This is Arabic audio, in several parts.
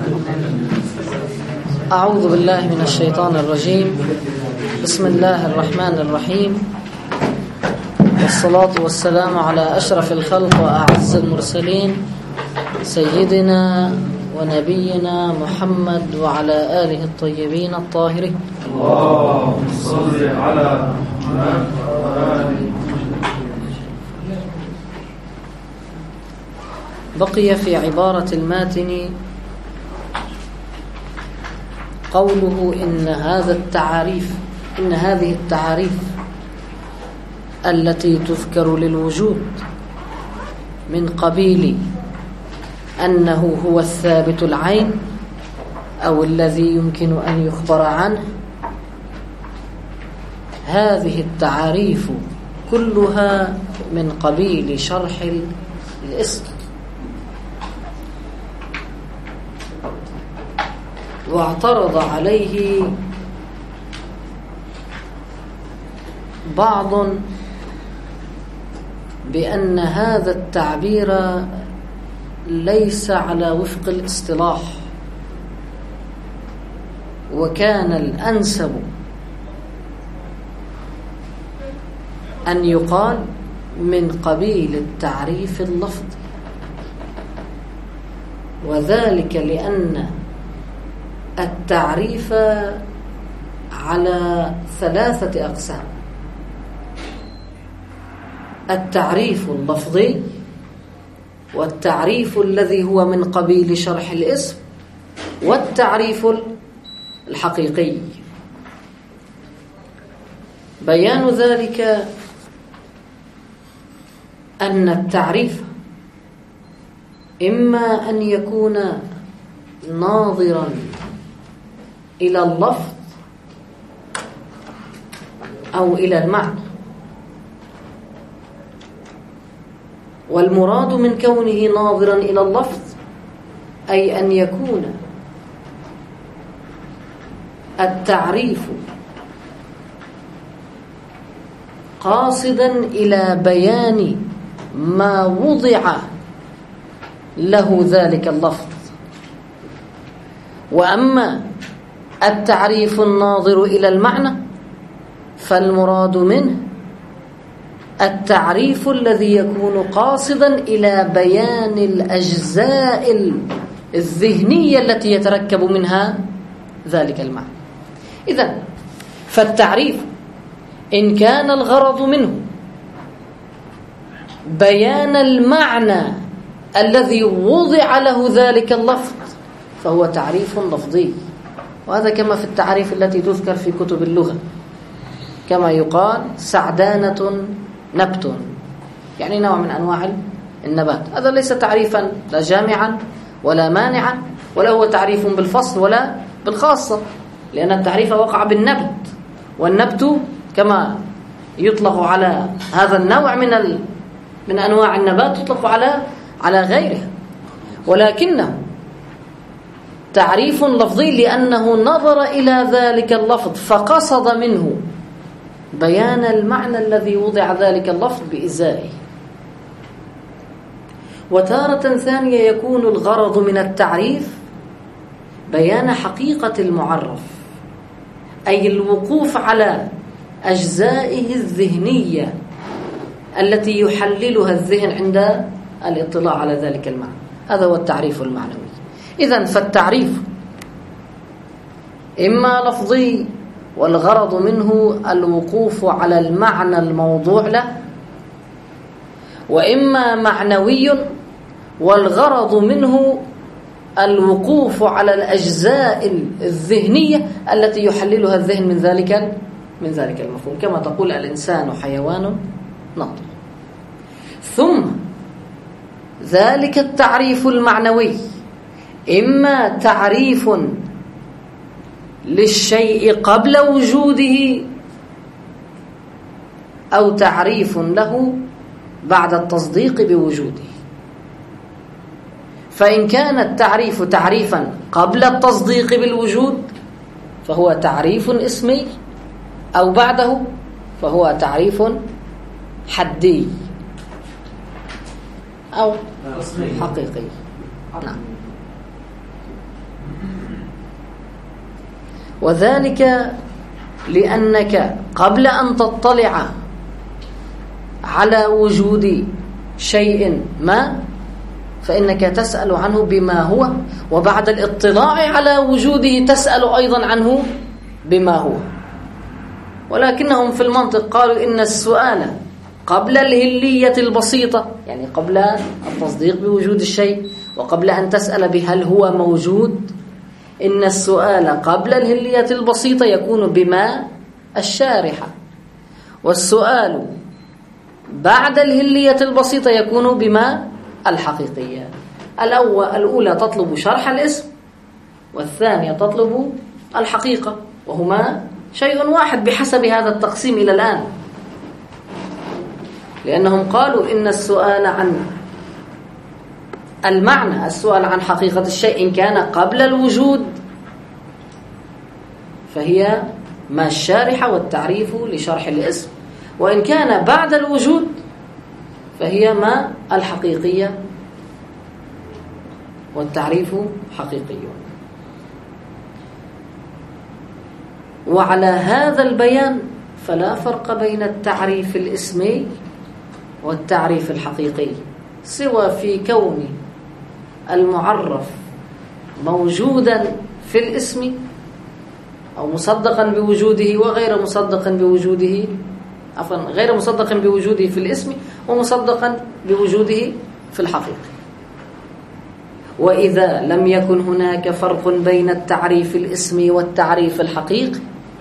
أعوذ بالله من الشيطان الرجيم. بسم الله الرحمن الرحيم، والصلاة والسلام على أشرف الخلق وأعز المرسلين سيدنا ونبينا محمد وعلى آله الطيبين الطاهرين. اللهم صل على محمد وآله. بقي في عبارة الماتن قوله إن هذه التعاريف التي تذكر للوجود من قبيل أنه هو الثابت العين أو الذي يمكن أن يخبر عنه، هذه التعاريف كلها من قبيل شرح الاسم. واعترض عليه بعض بأن هذا التعبير ليس على وفق الاصطلاح، وكان الأنسب أن يقال من قبيل التعريف اللفظي، وذلك لأن التعريف على 3 أقسام: التعريف اللفظي، والتعريف الذي هو من قبيل شرح الاسم، والتعريف الحقيقي. بيان ذلك أن التعريف إما أن يكون ناظرا إلى اللفظ أو إلى المعنى، والمراد من كونه ناظرا إلى اللفظ أي أن يكون التعريف قاصدا إلى بيان ما وضع له ذلك اللفظ. وأما التعريف الناظر إلى المعنى فالمراد منه التعريف الذي يكون قاصدا إلى بيان الأجزاء الذهنية التي يتركب منها ذلك المعنى. إذن فالتعريف إن كان الغرض منه بيان المعنى الذي وضع له ذلك اللفظ فهو تعريف لفظي، وهذا كما في التعريف التي تذكر في كتب اللغة، كما يقال سعدانة نبت، يعني نوع من أنواع النبات. هذا ليس تعريفا لا جامعا ولا مانعا، ولا هو تعريف بالفصل ولا بالخاصة، لأن التعريف وقع بالنبت، والنبت كما يطلق على هذا النوع من أنواع النبات يطلق على غيره، ولكنه تعريف لفظي لأنه نظر إلى ذلك اللفظ فقصد منه بيان المعنى الذي وضع ذلك اللفظ بإزائه. وتارة ثانية يكون الغرض من التعريف بيان حقيقة المعرف، أي الوقوف على أجزائه الذهنية التي يحللها الذهن عند الاطلاع على ذلك المعنى. هذا هو التعريف المعنوي. إذن فالتعريف إما لفظي والغرض منه الوقوف على المعنى الموضوع له، وإما معنوي والغرض منه الوقوف على الأجزاء الذهنية التي يحللها الذهن من ذلك المفهوم، كما تقول الإنسان حيوان ناطق. ثم ذلك التعريف المعنوي إما تعريف للشيء قبل وجوده أو تعريف له بعد التصديق بوجوده. فإن كان التعريف تعريفا قبل التصديق بالوجود فهو تعريف اسمي، أو بعده فهو تعريف حدي أو حقيقي. نعم. وذلك لأنك قبل أن تطلع على وجود شيء ما فإنك تسأل عنه بما هو، وبعد الاطلاع على وجوده تسأل أيضا عنه بما هو. ولكنهم في المنطق قالوا إن السؤال قبل الهلية البسيطة، يعني قبل التصديق بوجود الشيء وقبل أن تسأل بهل هو موجود، إن السؤال قبل الهلية البسيطة يكون بما الشارحة، والسؤال بعد الهلية البسيطة يكون بما الحقيقية. الأولى تطلب شرح الاسم، والثانية تطلب الحقيقة، وهما شيء واحد بحسب هذا التقسيم إلى الآن، لأنهم قالوا إن السؤال عن المعنى، السؤال عن حقيقة الشيء إن كان قبل الوجود فهي ما الشارحة والتعريف لشرح الاسم، وإن كان بعد الوجود فهي ما الحقيقية والتعريف حقيقي. وعلى هذا البيان فلا فرق بين التعريف الاسمي والتعريف الحقيقي، سوى في كون المعرف موجودا في الاسم أو مصدقا بوجوده وغير مصدقا بوجوده، عفوا غير مصدقا بوجوده في الاسم ومصدقا بوجوده في الحقيقة. وإذا لم يكن هناك فرق بين التعريف الاسمي والتعريف الحقيقي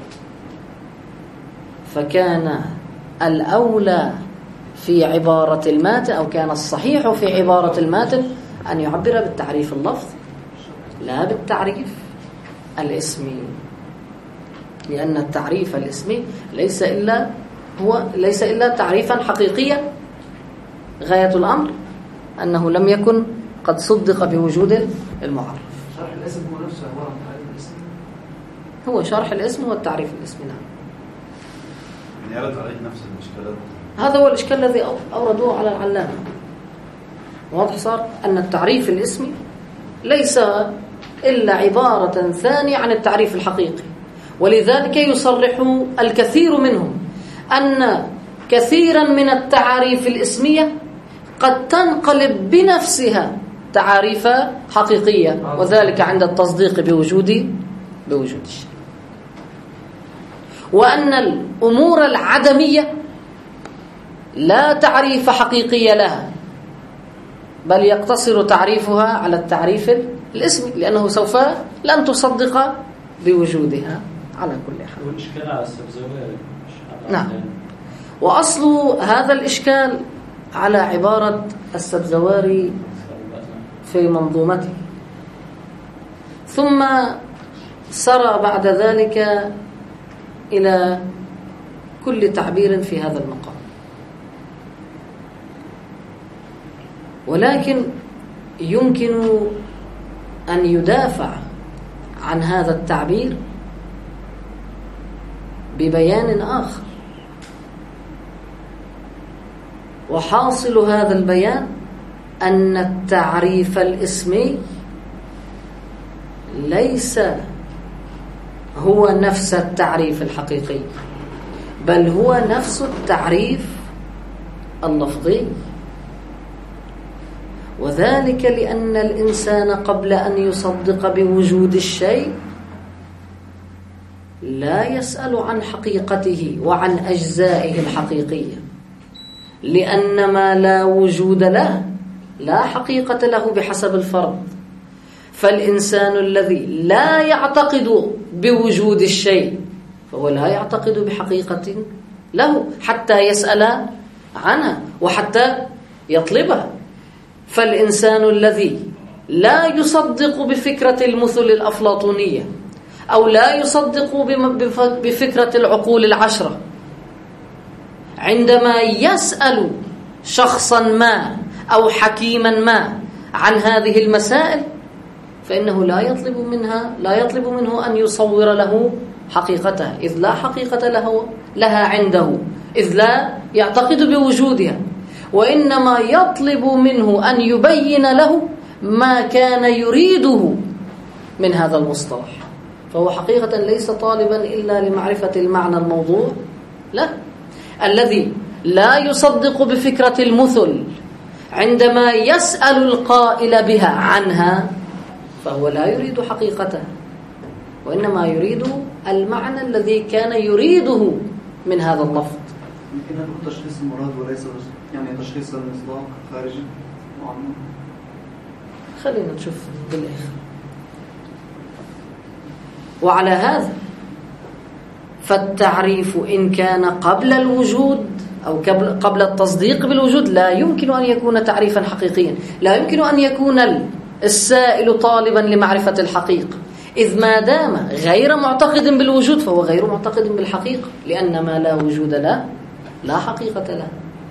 فكان الأولى في عبارة الماتن، أو كان الصحيح في عبارة الماتن أن يعبر بالتعريف اللفظي لا بالتعريف الاسمي، لأن التعريف الاسمي ليس إلا تعريفا حقيقيا، غاية الأمر أنه لم يكن قد صدق بوجود المعرف. شرح الاسم هو نفسه عبارة عن تعريف الاسم، هو شرح الاسم والتعريف الاسمي. نعم، يعني يرد عليه نفس المشكلات. هذا هو الإشكال الذي أوردوه على العلامة. واضح صار أن التعريف الاسمي ليس إلا عبارة ثانية عن التعريف الحقيقي، ولذلك يصرح الكثير منهم أن كثيرا من التعاريف الاسمية قد تنقلب بنفسها تعاريف حقيقية، وذلك عند التصديق بوجود الشيء. وأن الأمور العدمية لا تعريف حقيقي لها، بل يقتصر تعريفها على التعريف الاسمي، لأنه سوف لن تصدق بوجودها على كل حال. والإشكال على السبزواري. نعم، وأصل هذا الإشكال على عبارة السبزواري في منظومته، ثم سرى بعد ذلك إلى كل تعبير في هذا المقام. ولكن يمكن أن يدافع عن هذا التعبير ببيان آخر، وحاصل هذا البيان أن التعريف الاسمي ليس هو نفس التعريف الحقيقي، بل هو نفس التعريف اللفظي، وذلك لأن الإنسان قبل أن يصدق بوجود الشيء لا يسأل عن حقيقته وعن أجزائه الحقيقية، لأن ما لا وجود له لا حقيقة له بحسب الفرض. فالإنسان الذي لا يعتقد بوجود الشيء فهو لا يعتقد بحقيقة له حتى يسأل عنها وحتى يطلبها. فالإنسان الذي لا يصدق بفكرة المثل الأفلاطونية أو لا يصدق بفكرة العقول العشرة، عندما يسأل شخصا ما أو حكيما ما عن هذه المسائل فإنه لا يطلب منه أن يصور له حقيقتها، إذ لا حقيقة لها عنده، إذ لا يعتقد بوجودها، وإنما يطلب منه أن يبين له ما كان يريده من هذا المصطلح، فهو حقيقة ليس طالبا إلا لمعرفة المعنى الموضوع، لا، الذي لا يصدق بفكرة المثل عندما يسأل القائل بها عنها فهو لا يريد حقيقتها، وإنما يريد المعنى الذي كان يريده من هذا اللفظ. يمكن أن يكون تشخيص المراد وليس يعني تشخيص المصداق خارجي معلوم. خلينا نشوف بالآخر. وعلى هذا فالتعريف إن كان قبل الوجود أو قبل التصديق بالوجود لا يمكن أن يكون تعريفا حقيقيا، لا يمكن أن يكون السائل طالبا لمعرفة الحقيقة، إذ ما دام غير معتقد بالوجود فهو غير معتقد بالحقيقة، لأن ما لا وجود له لا حقيقة له،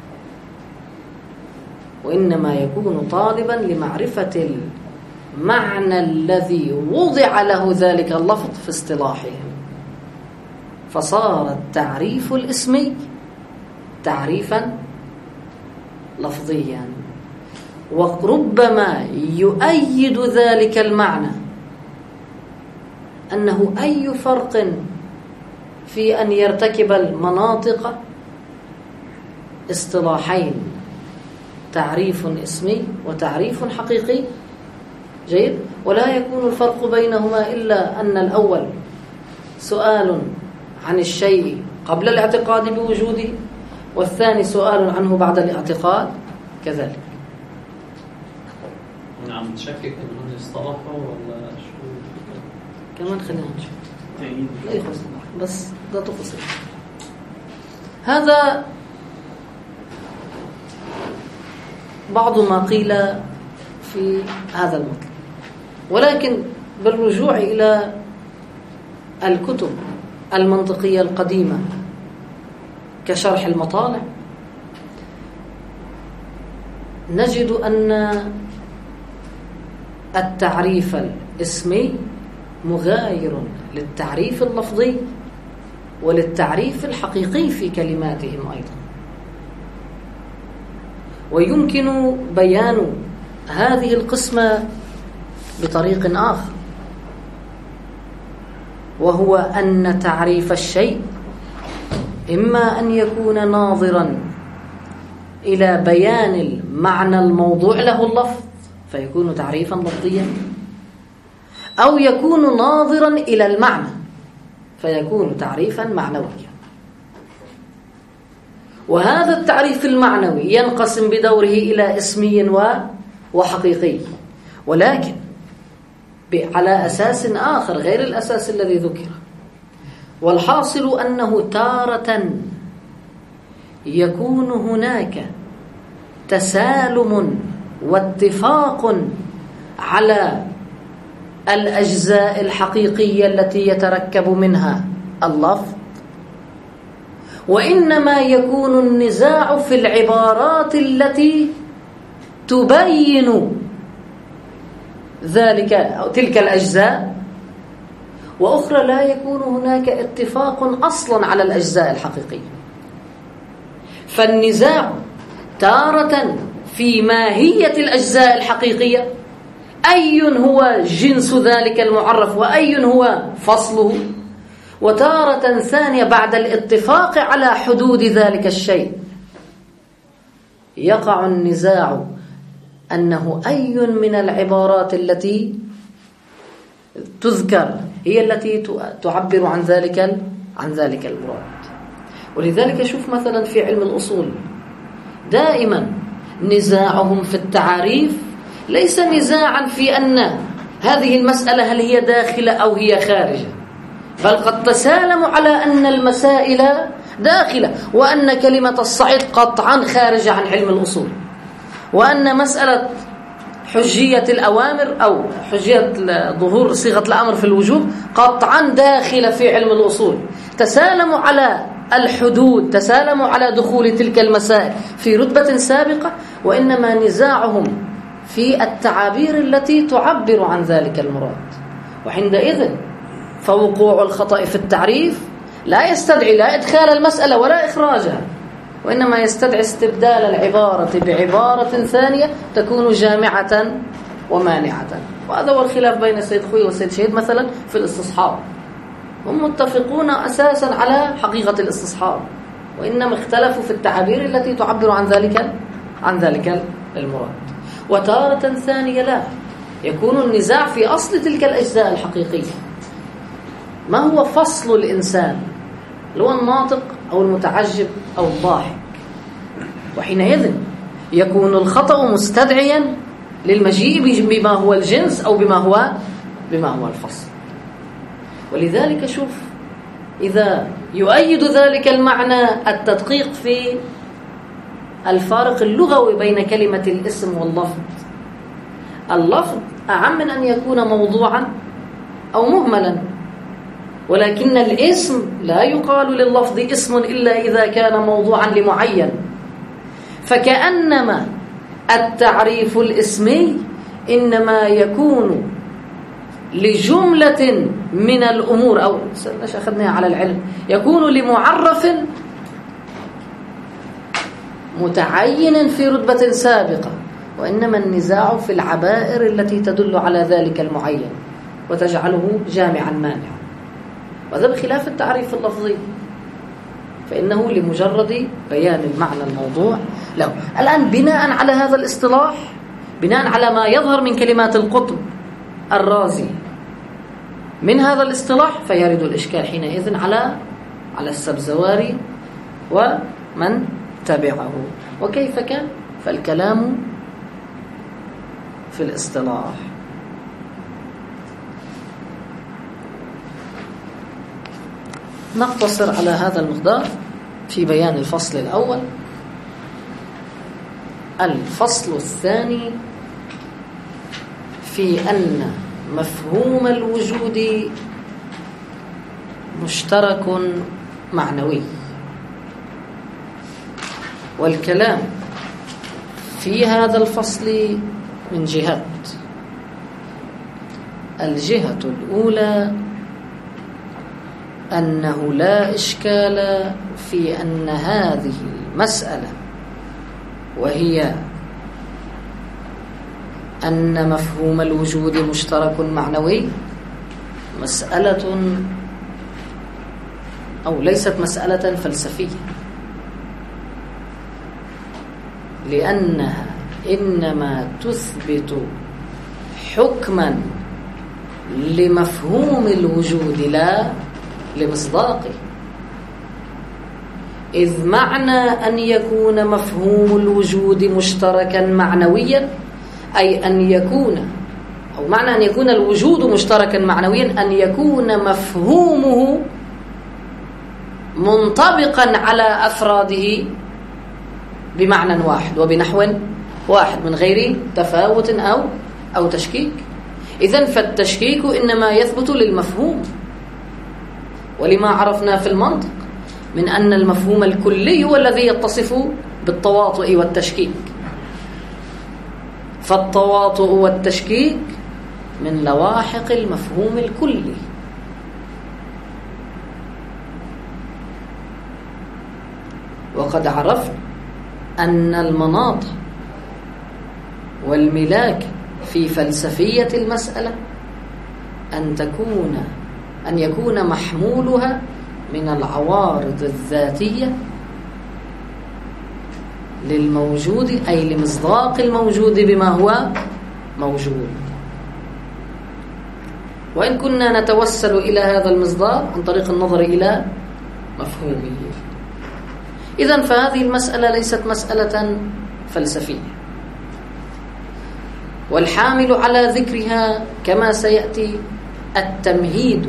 وإنما يكون طالبا لمعرفة المعنى الذي وضع له ذلك اللفظ في اصطلاحهم. فصار التعريف الاسمي تعريفا لفظيا، وربما يؤيد ذلك المعنى أنه أي فرق في أن يرتكب المناطق اصطلاحين، تعريف اسمي وتعريف حقيقي، جيد، ولا يكون الفرق بينهما إلا أن الأول سؤال عن الشيء قبل الاعتقاد بوجوده، والثاني سؤال عنه بعد الاعتقاد كذلك. عم تشكك انهم يصطلحوا ولا شو؟ كمان خلينا نشوف لا يخص بس ده تفصيل. هذا بعض ما قيل في هذا المطلب، ولكن بالرجوع إلى الكتب المنطقية القديمة كشرح المطالع نجد أن التعريف الاسمي مغاير للتعريف اللفظي وللتعريف الحقيقي في كلماتهم أيضا. ويمكن بيان هذه القسمة بطريق آخر، وهو أن تعريف الشيء إما أن يكون ناظرا إلى بيان المعنى الموضوع له اللفظ فيكون تعريفا لفظيا، أو يكون ناظرا إلى المعنى فيكون تعريفا معنويا. وهذا التعريف المعنوي ينقسم بدوره إلى اسمي وحقيقي، ولكن على أساس آخر غير الأساس الذي ذكر. والحاصل أنه تارة يكون هناك تسالم واتفاق على الأجزاء الحقيقية التي يتركب منها اللفظ، وإنما يكون النزاع في العبارات التي تبين ذلك أو تلك الأجزاء، وأخرى لا يكون هناك اتفاق أصلا على الأجزاء الحقيقية. فالنزاع تارة في ماهية الأجزاء الحقيقية، أي هو جنس ذلك المعرف وأي هو فصله، وتارة ثانية بعد الاتفاق على حدود ذلك الشيء يقع النزاع أنه أي من العبارات التي تذكر هي التي تعبر عن ذلك المراد. ولذلك شوف مثلا في علم الأصول دائما نزاعهم في التعاريف ليس نزاعا في أن هذه المسألة هل هي داخلة أو هي خارجة، بل قد تسالموا على أن المسائل داخلة، وأن كلمة الصعيد قطعا خارجة عن علم الأصول، وأن مسألة حجية الأوامر أو حجية ظهور صيغة الأمر في الوجوب قطعا داخلة في علم الأصول. تسالموا على الحدود، تسالموا على دخول تلك المسائل في رتبة سابقة، وإنما نزاعهم في التعابير التي تعبر عن ذلك المراد. وعندئذ فوقوع الخطأ في التعريف لا يستدعي لا إدخال المسألة ولا إخراجها، وإنما يستدعي استبدال العبارة بعبارة ثانية تكون جامعة ومانعة. وهذا هو الخلاف بين السيد خوي والسيد شهيد مثلا في الاستصحاب. هم متفقون أساسا على حقيقة الاستصحاب، وإنما اختلفوا في التعابير التي تعبر عن ذلك المراد. وتارة ثانية لا، يكون النزاع في أصل تلك الأجزاء الحقيقية. ما هو فصل الإنسان؟ اللي هو الناطق أو المتعجب أو الضاحك. وحينئذ يكون الخطأ مستدعيا للمجيء بما هو الجنس أو بما هو الفصل. ولذلك شوف، إذا يؤيد ذلك المعنى التدقيق في الفارق اللغوي بين كلمة الاسم واللفظ. اللفظ أعم من أن يكون موضوعا أو مهملا، ولكن الاسم لا يقال لللفظ اسم إلا إذا كان موضوعا لمعين. فكأنما التعريف الاسمي إنما يكون لجملة من الأمور، أو أخذناها على العلم، يكون لمعرف متعين في رتبة سابقة. وإنما النزاع في العبائر التي تدل على ذلك المعين وتجعله جامعا مانعا. وهذا بخلاف التعريف اللفظي، فإنه لمجرد بيان المعنى الموضوع له. الآن بناء على هذا الاصطلاح، بناء على ما يظهر من كلمات القطب الرازي من هذا الاصطلاح، فيرد الإشكال حينئذ على السبزواري ومن تبعه. وكيف كان؟ فالكلام في الاصطلاح. نقتصر على هذا المقدار في بيان الفصل الأول. الفصل الثاني في أن مفهوم الوجود مشترك معنوي. والكلام في هذا الفصل من جهات. الجهة الأولى أنه لا إشكال في أن هذه المسألة، وهي أن مفهوم الوجود مشترك معنوي، مسألة أو ليست مسألة فلسفية، لأنها إنما تثبت حكما لمفهوم الوجود لا لمصداقه. إذ معنى أن يكون مفهوم الوجود مشتركا معنويا، أي أن يكون، أو معنى أن يكون الوجود مشتركا معنويا أن يكون مفهومه منطبقا على أفراده بمعنى واحد وبنحو واحد من غير تفاوت أو تشكيك. إذن فالتشكيك إنما يثبت للمفهوم، ولما عرفنا في المنطق من أن المفهوم الكلي هو الذي يتصف بالتواطؤ والتشكيك. فالتواطؤ والتشكيك من لواحق المفهوم الكلي. وقد عرفنا أن المناط والملاك في فلسفية المسألة أن يكون محمولها من العوارض الذاتية للموجود، أي لمصداق الموجود بما هو موجود. وإن كنا نتوسل إلى هذا المصداق عن طريق النظر إلى مفهومه. إذن فهذه المسألة ليست مسألة فلسفية، والحامل على ذكرها كما سيأتي التمهيد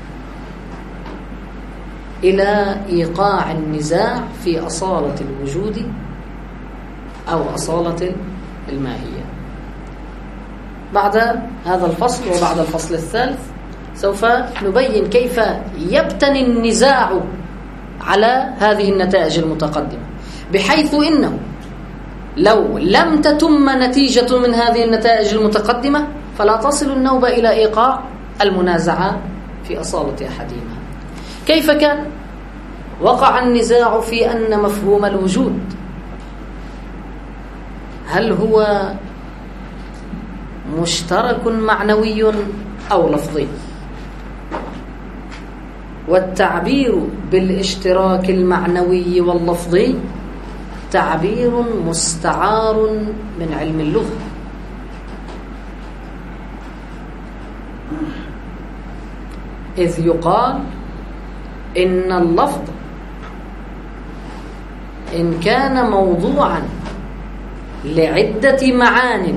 إلى إيقاع النزاع في أصالة الوجود أو أصالة الماهية. بعد هذا الفصل وبعد الفصل الثالث سوف نبين كيف يبتني النزاع على هذه النتائج المتقدمة، بحيث إنه لو لم تتم نتيجة من هذه النتائج المتقدمة فلا تصل النوبة إلى إيقاع المنازعة في أصالة أحدهما. كيف كان؟ وقع النزاع في أن مفهوم الوجود هل هو مشترك معنوي أو لفظي. والتعبير بالاشتراك المعنوي واللفظي تعبير مستعار من علم اللغة، إذ يقال إن اللفظ إن كان موضوعا لعدة معان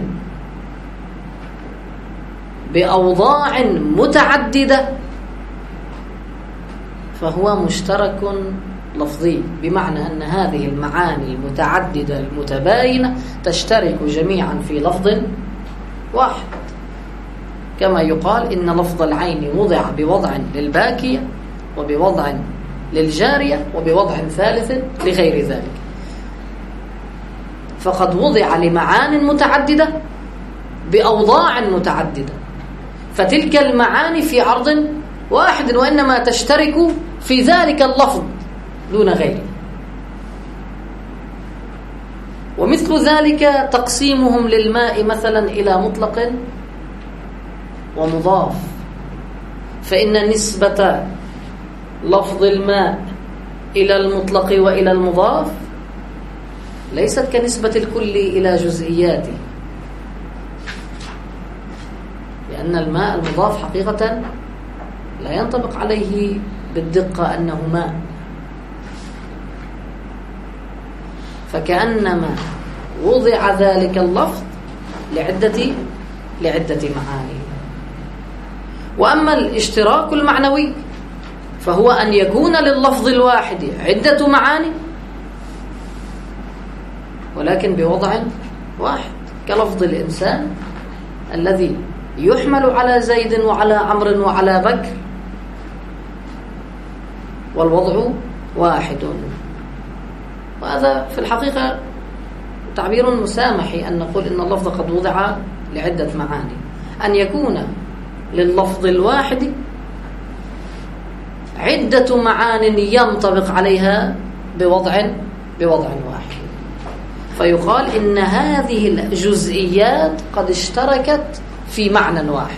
بأوضاع متعددة فهو مشترك لفظي، بمعنى أن هذه المعاني المتعددة المتباينة تشترك جميعا في لفظ واحد، كما يقال إن لفظ العين وضع بوضع للباكية وبوضع للجارية وبوضع ثالث لغير ذلك، فقد وضع لمعان متعددة بأوضاع متعددة، فتلك المعاني في عرض واحد وإنما تشترك في ذلك اللفظ دون غيره. ومثل ذلك تقسيمهم للماء مثلا إلى مطلق ومضاف، فإن نسبة لفظ الماء إلى المطلق وإلى المضاف ليست كنسبة الكل إلى جزئياته، لأن الماء المضاف حقيقة لا ينطبق عليه بالدقة أنه ماء، فكأنما وضع ذلك اللفظ لعدة معاني. وأما الاشتراك المعنوي فهو أن يكون لللفظ الواحد عدة معاني ولكن بوضع واحد، كلفظ الإنسان الذي يحمل على زيد وعلى عمرو وعلى بكر والوضع واحد. وهذا في الحقيقة تعبير مسامحي أن نقول إن اللفظ قد وضع لعدة معاني، أن يكون لللفظ الواحد عدة معان ينطبق عليها بوضع واحد، فيقال إن هذه الجزئيات قد اشتركت في معنى واحد.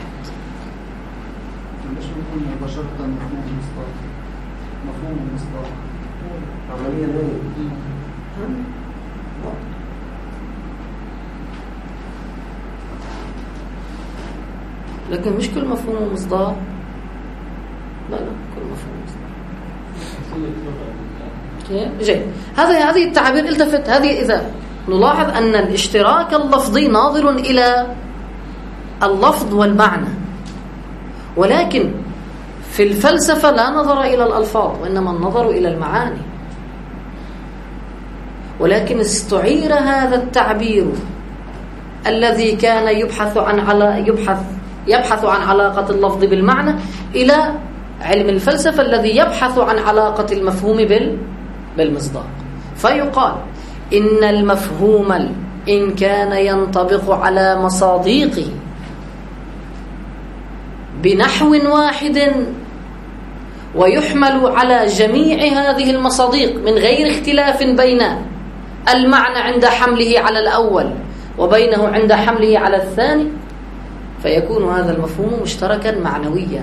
لكن مش كل مفهوم مصداق، لا كل مفهوم مصداق. جيد، هذه التعبير التفت، هذه إذا نلاحظ أن الاشتراك اللفظي ناظر إلى اللفظ والمعنى، ولكن في الفلسفة لا نظر إلى الألفاظ وإنما النظر إلى المعاني، ولكن استعير هذا التعبير الذي كان يبحث عن علاقة اللفظ بالمعنى إلى علم الفلسفة الذي يبحث عن علاقة المفهوم بالمصداق، فيقال إن المفهوم إن كان ينطبق على مصاديقه بنحو واحد ويحمل على جميع هذه المصاديق من غير اختلاف بين المعنى عند حمله على الأول وبينه عند حمله على الثاني، فيكون هذا المفهوم مشتركا معنويا.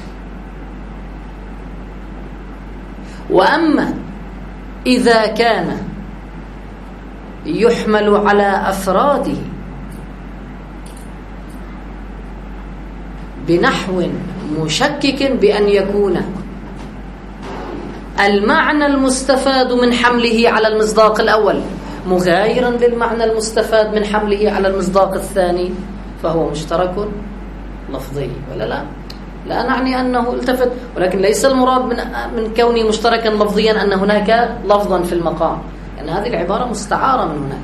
وأما إذا كان يحمل على أفراده بنحو مشكك بأن يكون المعنى المستفاد من حمله على المصداق الأول مغايرا للمعنى المستفاد من حمله على المصداق الثاني، فهو مشترك لفظي. ولا لا نعني أنه التفت، ولكن ليس المراد من كونه مشتركا لفظيا أن هناك لفظا في المقام، لأن هذه العبارة مستعارة من هناك.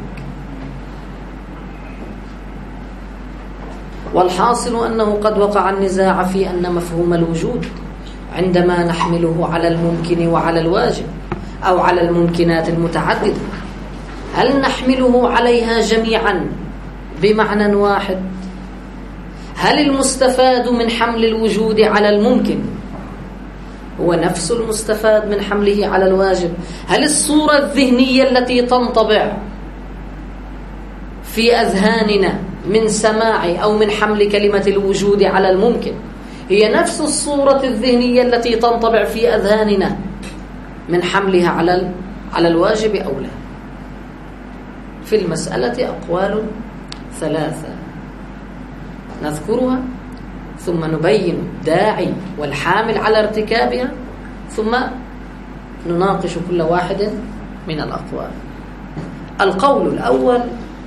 والحاصل أنه قد وقع النزاع في أن مفهوم الوجود عندما نحمله على الممكن وعلى الواجب أو على الممكنات المتعددة، هل نحمله عليها جميعا بمعنى واحد؟ هل المستفاد من حمل الوجود على الممكن هو نفس المستفاد من حمله على الواجب؟ هل الصورة الذهنية التي تنطبع في أذهاننا من سماع أو من حمل كلمة الوجود على الممكن هي نفس الصورة الذهنية التي تنطبع في أذهاننا من حملها على الواجب أو لا. في المسألة أقوال ثلاثة نذكرها ثم نبين الداعي والحامل على ارتكابها ثم نناقش كل واحد من الأقوال. القول الأول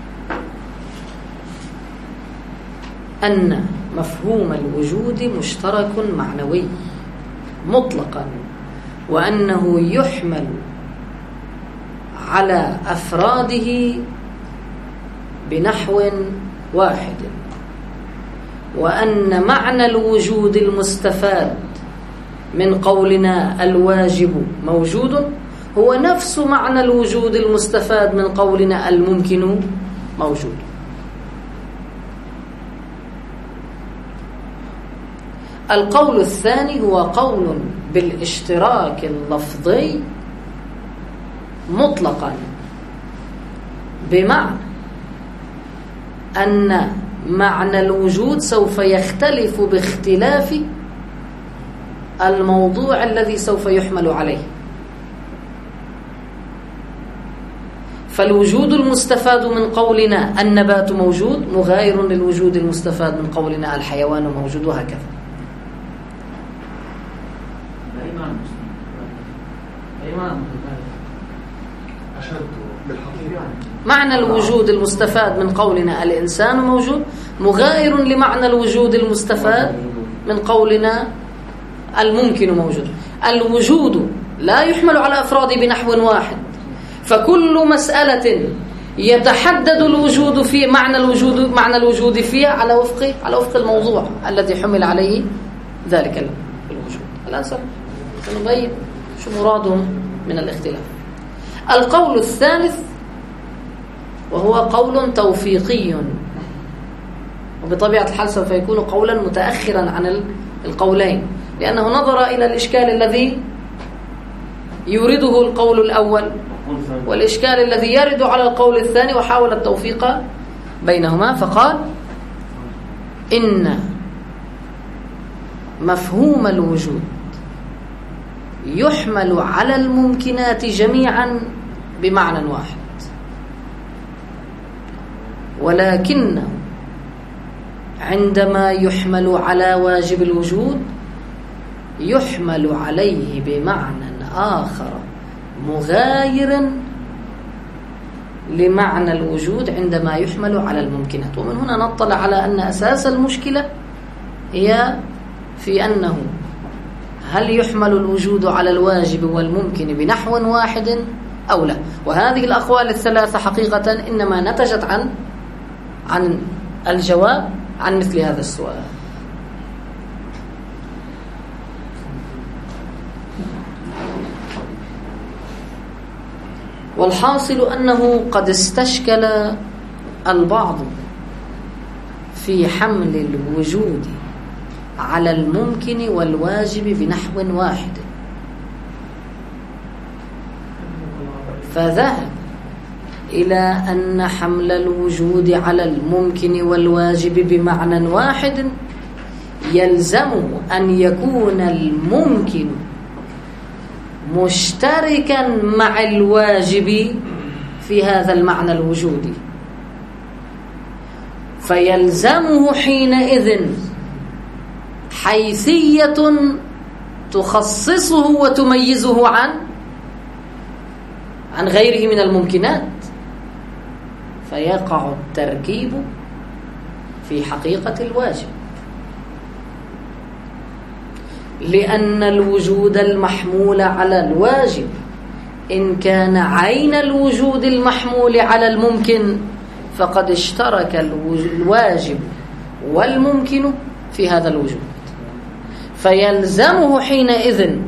أن مفهوم الوجود مشترك معنوي مطلقا وأنه يحمل على أفراده بنحو واحد، وأن معنى الوجود المستفاد من قولنا الواجب موجود هو نفس معنى الوجود المستفاد من قولنا الممكن موجود. القول الثاني هو قول بالاشتراك اللفظي مطلقا، بمعنى أن معنى الوجود سوف يختلف باختلاف الموضوع الذي سوف يحمل عليه. فالوجود المستفاد من قولنا النبات موجود مغاير للوجود المستفاد من قولنا الحيوان موجود، وهكذا. معنى الوجود المستفاد من قولنا الإنسان موجود مغاير لمعنى الوجود المستفاد من قولنا الممكن موجود. الوجود لا يحمل على أفراده بنحو واحد، فكل مسألة يتحدد الوجود في معنى الوجود فيها على وفق الموضوع الذي حمل عليه ذلك الوجود. الآن سنبين شو مرادهم من الاختلاف. القول الثالث وهو قول توفيقي، وبطبيعة الحال سوف يكون قولا متأخرا عن القولين، لأنه نظر إلى الإشكال الذي يورده القول الأول والإشكال الذي يرد على القول الثاني وحاول التوفيق بينهما، فقال إن مفهوم الوجود يحمل على الممكنات جميعا بمعنى واحد، ولكنه عندما يحمل على واجب الوجود يحمل عليه بمعنى آخر مغاير لمعنى الوجود عندما يحمل على الممكنات. ومن هنا نطلع على أن أساس المشكلة هي في أنه هل يحمل الوجود على الواجب والممكن بنحو واحد أو لا. وهذه الأقوال الثلاثة حقيقة إنما نتجت عن الجواب عن مثل هذا السؤال. والحاصل أنه قد استشكل البعض في حمل الوجود على الممكن والواجب بنحو واحد، فذهب إلى أن حمل الوجود على الممكن والواجب بمعنى واحد يلزمه أن يكون الممكن مشتركا مع الواجب في هذا المعنى الوجودي، فيلزمه حينئذ حيثية تخصصه وتميزه عن غيره من الممكنات، فيقع التركيب في حقيقة الواجب، لأن الوجود المحمول على الواجب إن كان عين الوجود المحمول على الممكن فقد اشترك الواجب والممكن في هذا الوجود، فيلزمه حينئذ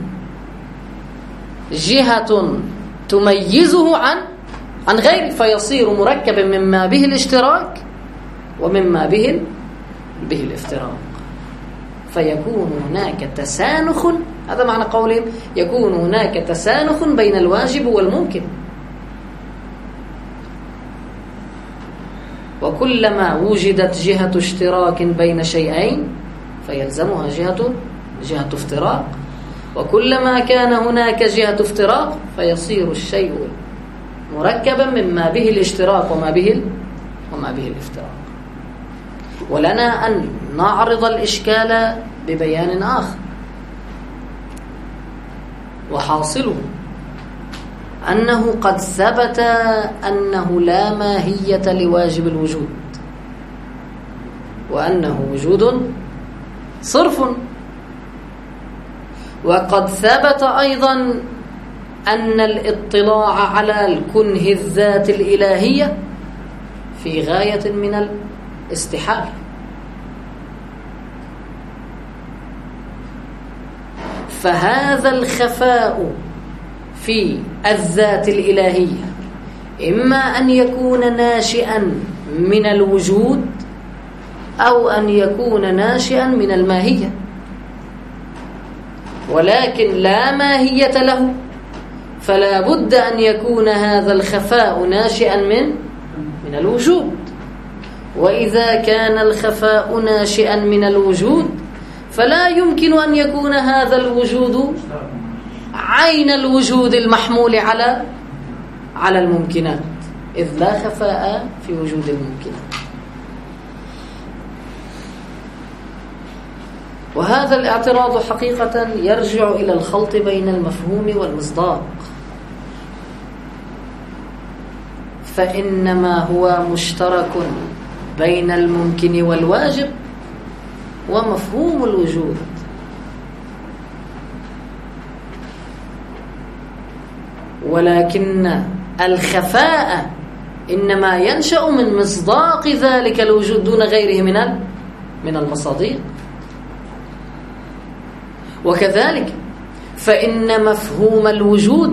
جهة تميزه عن غيره، فيصير مركبا مما به الاشتراك ومما به الافتراق، فيكون هناك تسانخ. هذا معنى قولهم يكون هناك تسانخ بين الواجب والممكن. وكلما وجدت جهة اشتراك بين شيئين فيلزمها جهة افتراق، وكلما كان هناك جهة افتراق فيصير الشيء مركبا مما به الاشتراك وما به الافتراق. ولنا أن نعرض الإشكال ببيان آخر، وحاصله أنه قد ثبت أنه لا ماهية لواجب الوجود، وأنه وجود صرف، وقد ثبت أيضا أن الاطلاع على الكنه الذات الإلهية في غاية من الاستحالة. فهذا الخفاء في الذات الإلهية إما أن يكون ناشئا من الوجود أو أن يكون ناشئا من الماهية، ولكن لا ماهية له، فلا بد أن يكون هذا الخفاء ناشئا من الوجود. وإذا كان الخفاء ناشئا من الوجود فلا يمكن أن يكون هذا الوجود عين الوجود المحمول على الممكنات، إذ لا خفاء في وجود الممكنات. وهذا الاعتراض حقيقة يرجع إلى الخلط بين المفهوم والمصداق، فإنما هو مشترك بين الممكن والواجب ومفهوم الوجود، ولكن الخفاء إنما ينشأ من مصداق ذلك الوجود دون غيره من المصادق. وكذلك فإن مفهوم الوجود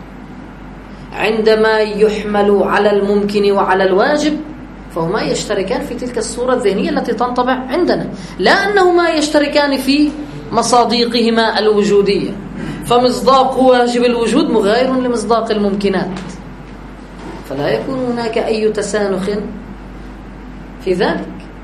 عندما يحمل على الممكن وعلى الواجب فهما يشتركان في تلك الصورة الذهنية التي تنطبع عندنا، لا أنهما يشتركان في مصادقهما الوجودية، فمصداق واجب الوجود مغاير لمصداق الممكنات، فلا يكون هناك أي تسانخ في ذلك.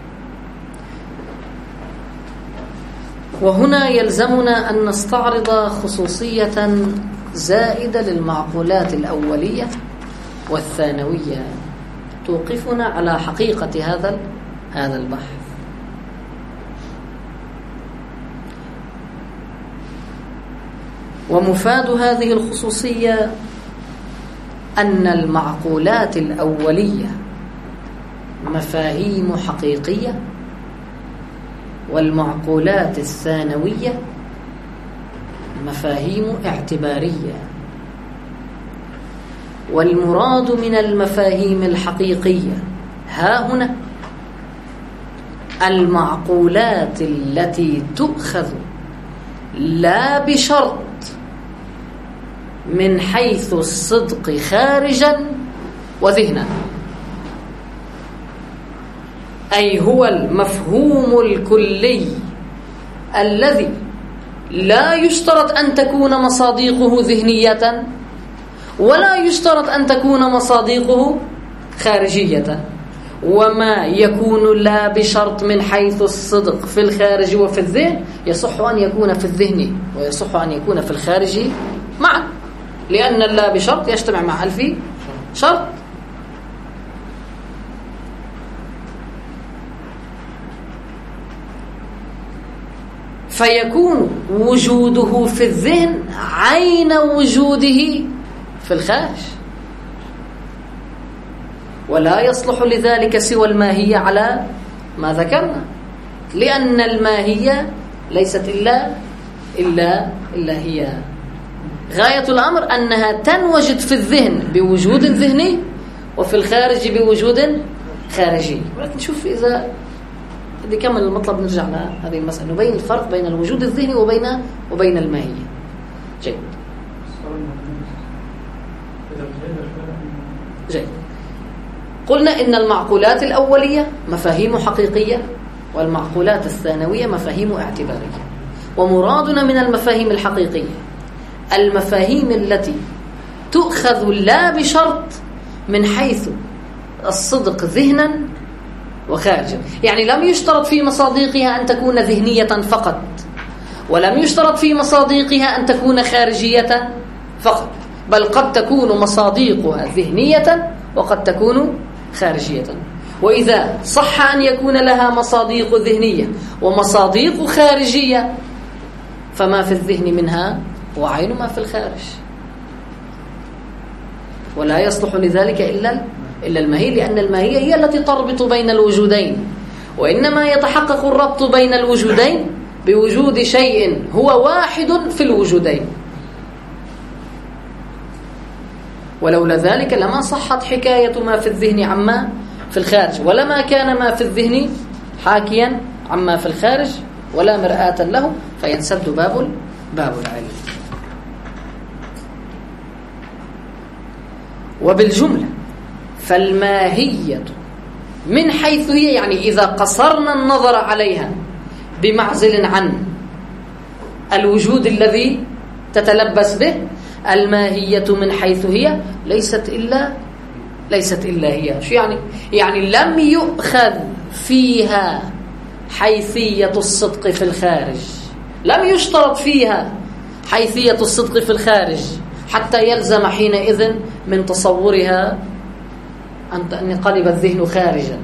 وهنا يلزمنا أن نستعرض خصوصية زائدة للمعقولات الأولية والثانوية توقفنا على حقيقة هذا البحث. ومفاد هذه الخصوصية أن المعقولات الأولية مفاهيم حقيقية، والمعقولات الثانوية مفاهيم اعتبارية. والمراد من المفاهيم الحقيقية ها هنا المعقولات التي تؤخذ لا بشرط من حيث الصدق خارجا وذهنا، أي هو المفهوم الكلي الذي لا يشترط أن تكون مصادقه ذهنية ولا يشترط أن تكون مصادقه خارجية، وما يكون لا بشرط من حيث الصدق في الخارج وفي الذهن يصح أن يكون في الذهن ويصح أن يكون في الخارج معا، لأن اللا بشرط يجتمع مع ألف شرط. فيكون وجوده في الذهن عين وجوده في الخارج، ولا يصلح لذلك سوى الماهية على ما ذكرنا، لأن الماهية ليست إلا هي. غاية الأمر أنها تنوجد في الذهن بوجود ذهني وفي الخارج بوجود خارجي. ولكن شوف إذا كمل المطلب نرجع لهذه المسألة، نبين الفرق بين الوجود الذهني وبين الماهية. جيد. قلنا إن المعقولات الأولية مفاهيم حقيقية، والمعقولات الثانوية مفاهيم اعتبارية. ومرادنا من المفاهيم الحقيقية المفاهيم التي تؤخذ لا بشرط من حيث الصدق ذهنا وخارجا. يعني لم يشترط في مصادقها أن تكون ذهنية فقط، ولم يشترط في مصادقها أن تكون خارجية فقط، بل قد تكون مصادقها ذهنية وقد تكون خارجية. وإذا صح أن يكون لها مصادق ذهنية ومصادق خارجية، فما في الذهن منها هو عين ما في الخارج، ولا يصلح لذلك إلا الماهي، لأن الماهية هي التي تربط بين الوجودين، وإنما يتحقق الربط بين الوجودين بوجود شيء هو واحد في الوجودين، ولولا ذلك لما صحت حكاية ما في الذهن عما في الخارج، ولما كان ما في الذهن حاكيا عما في الخارج ولا مرآة له، فينسد باب العلم. وبالجملة فالماهية من حيث هي، يعني إذا قصرنا النظر عليها بمعزل عن الوجود الذي تتلبس به، الماهية من حيث هي ليست إلا هي. شو يعني لم يؤخذ فيها حيثية الصدق في الخارج، لم يشترط فيها حيثية الصدق في الخارج حتى يلزم حينئذ من تصورها أن ينقلب الذهن خارجا.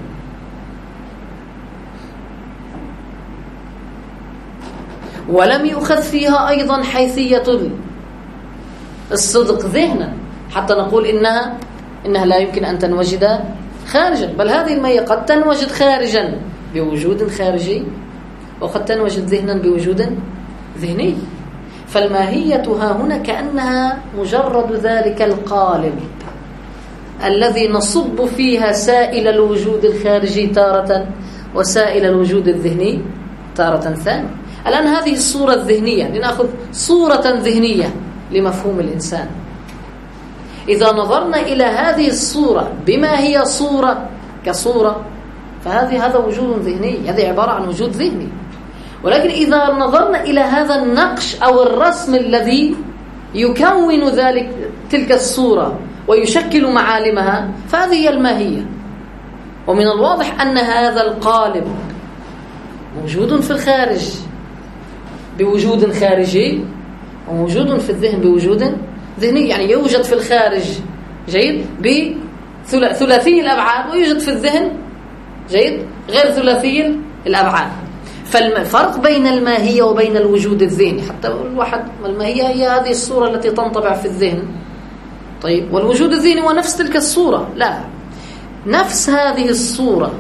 ولم يؤخذ فيها أيضا حيثية الصدق ذهنا حتى نقول إنها لا يمكن أن تنوجد خارجا، بل هذه المية قد تنوجد خارجا بوجود خارجي، وقد تنوجد ذهنا بوجود ذهني. فالماهية ها هنا كأنها مجرد ذلك القالب الذي نصب فيها سائل الوجود الخارجي تارة وسائل الوجود الذهني تارة ثانية. الآن هذه الصورة الذهنية، لنأخذ صورة ذهنية لمفهوم الإنسان. إذا نظرنا إلى هذه الصورة بما هي صورة كصورة، هذا وجود ذهني، هذه عبارة عن وجود ذهني. ولكن إذا نظرنا إلى هذا النقش أو الرسم الذي يكون تلك الصورة ويشكل معالمها، فهذه هي الماهية. ومن الواضح أن هذا القالب موجود في الخارج بوجود خارجي، وموجود في الذهن بوجود ذهني. يعني يوجد في الخارج جيد بثلاثي الأبعاد، ويوجد في الذهن جيد غير ثلاثي الأبعاد. فالفرق بين الماهية وبين الوجود الذهني، حتى الواحد الماهية هي هذه الصورة التي تنطبع في الذهن، طيب والوجود الذهني هو نفس تلك الصورة، لا، نفس هذه الصورة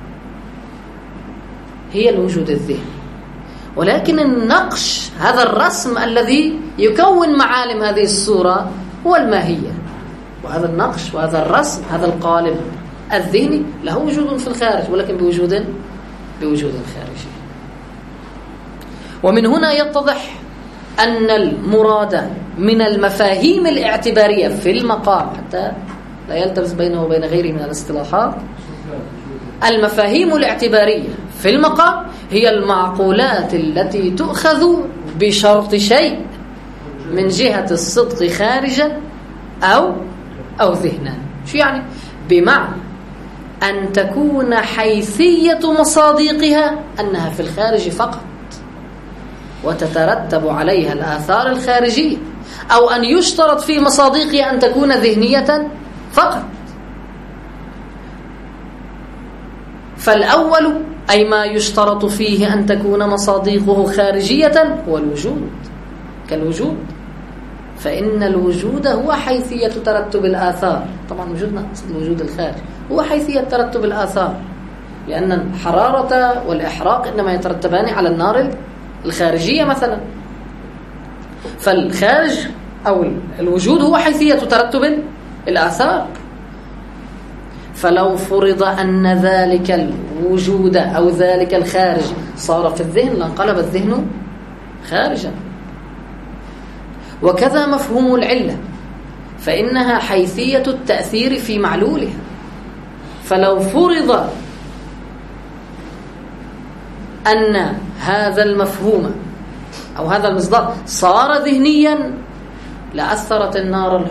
هي الوجود الذهني، ولكن النقش، هذا الرسم الذي يكون معالم هذه الصورة هو الماهية. وهذا النقش وهذا الرسم، هذا القالب الذهني له وجود في الخارج، ولكن بوجود خارجي. ومن هنا يتضح أن المراد من المفاهيم الاعتبارية في المقام، حتى لا يلتبس بينه وبين غيره من الاصطلاحات، المفاهيم الاعتبارية في المقام هي المعقولات التي تؤخذ بشرط شيء من جهة الصدق خارجا أو ذهنا. شو يعني؟ بمعنى أن تكون حيثية مصادقها أنها في الخارج فقط، وتترتب عليها الآثار الخارجية، أو أن يشترط في مصادقها أن تكون ذهنية فقط. فالأول أي ما يشترط فيه أن تكون مصادقه خارجية هو الوجود، كالوجود، فإن الوجود هو حيثية ترتب الآثار. طبعا وجودنا أقصد الوجود الخارج، هو حيثية ترتب الآثار، لأن الحرارة والإحراق إنما يترتبان على النار الخارجية مثلا. فالخارج أو الوجود هو حيثية ترتب الآثار. فلو فرض أن ذلك الوجود أو ذلك الخارج صار في الذهن لانقلب الذهن خارجا. وكذا مفهوم العلة، فإنها حيثية التأثير في معلولها. فلو فرض أن هذا المفهوم أو هذا المصداق صار ذهنيا لأثرت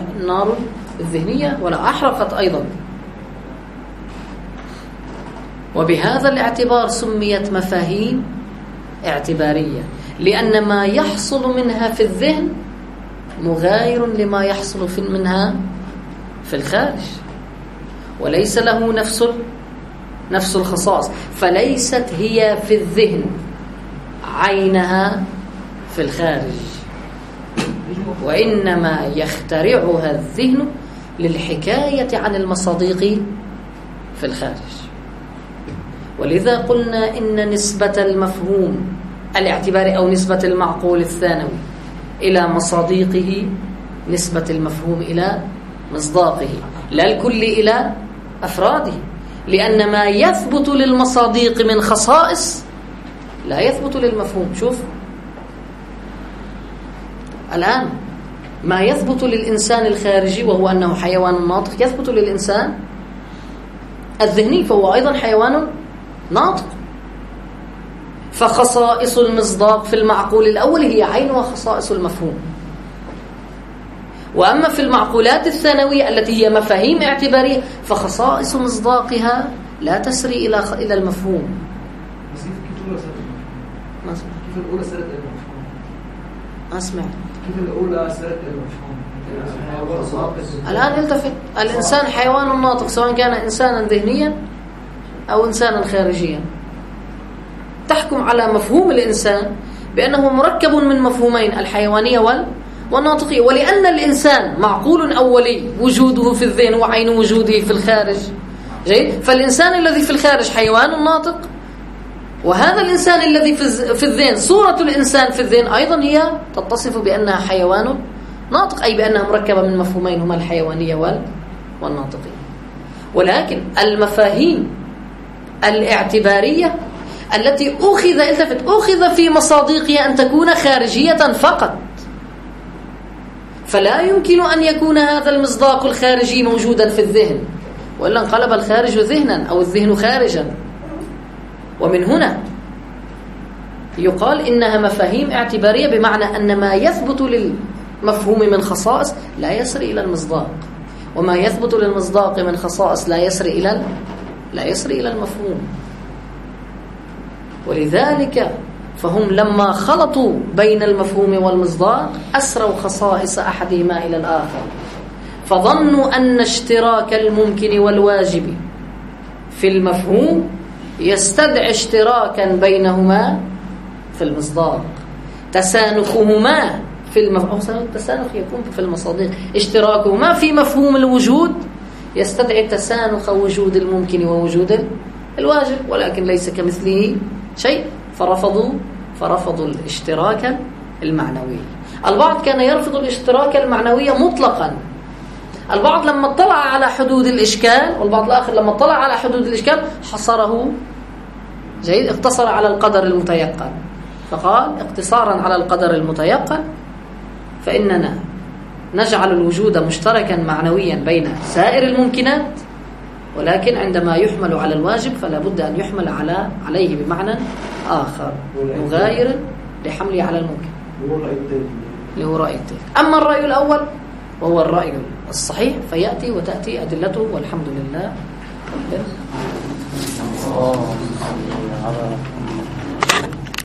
النار الذهنية ولا أحرقت أيضا. وبهذا الاعتبار سميت مفاهيم اعتبارية، لأن ما يحصل منها في الذهن مغاير لما يحصل منها في الخارج، وليس له نفس الخصائص، فليست هي في الذهن عينها في الخارج، وإنما يخترعها الذهن للحكاية عن المصادق في الخارج. ولذا قلنا إن نسبة المفهوم الاعتباري أو نسبة المعقول الثانوي إلى مصادقه نسبة المفهوم إلى مصداقه، لا الكل إلى أفراده، لأن ما يثبت للمصادق من خصائص لا يثبت للمفهوم. شوف الآن ما يثبت للإنسان الخارجي وهو أنه حيوان ناطق يثبت للإنسان الذهني، فهو أيضا حيوان ناطق. فخصائص المصداق في المعقول الأول هي عينها خصائص المفهوم. وأما في المعقولات الثانوية التي هي مفاهيم اعتبارية فخصائص مصداقها لا تسري إلى المفهوم. بس كيف الأولى سرت إلى المفهوم؟ أسمع كيف الأولى سرت إلى المفهوم؟ الآن التفت، الإنسان حيوان ناطق سواء كان إنسانا ذهنيا أو إنسانا خارجيا. تحكم على مفهوم الإنسان بأنه مركب من مفهومين، الحيوانية والناطقية. ولأن الإنسان معقول أولي وجوده في الذهن وعين وجوده في الخارج، جيد، فالإنسان الذي في الخارج حيوان ناطق، وهذا الإنسان الذي في الذهن صورة الإنسان في الذهن أيضا هي تتصف بأنها حيوان ناطق، أي بأنها مركبة من مفهومين هما الحيوانية والناطقية. ولكن المفاهيم الاعتبارية التي أخذ في مصادقها أن تكون خارجية فقط، فلا يمكن أن يكون هذا المصداق الخارجي موجودا في الذهن، وإلا انقلب الخارج ذهنا أو الذهن خارجا. ومن هنا يقال إنها مفاهيم اعتبارية، بمعنى أن ما يثبت للمفهوم من خصائص لا يسري إلى المصداق، وما يثبت للمصداق من خصائص لا يسري إلى المفهوم. ولذلك فهم لما خلطوا بين المفهوم والمصداق أسروا خصائص أحدهما إلى الآخر، فظنوا أن اشتراك الممكن والواجب في المفهوم يستدعي اشتراكا بينهما في المصداق، تسانخهما في المفهوم. التسانخ يكون في المصادق، اشتراكهما في مفهوم الوجود يستدعي تسانخ وجود الممكن ووجود الواجب، ولكن ليس كمثله شيء، فرفضوا الاشتراك المعنوي. البعض كان يرفض الاشتراك المعنوي مطلقا، البعض لما اطلع على حدود الإشكال، والبعض الآخر لما اطلع على حدود الإشكال حصره، جيد، اقتصر على القدر المتيقن، فقال اقتصارا على القدر المتيقن فإننا نجعل الوجود مشتركا معنويا بين سائر الممكنات، ولكن عندما يحمل على الواجب فلا بد أن يحمل عليه بمعنى آخر مغاير لحمله على الممكن، هو رأي التالي. أما الرأي الأول وهو الرأي الصحيح فيأتي وتأتي أدلته، والحمد لله.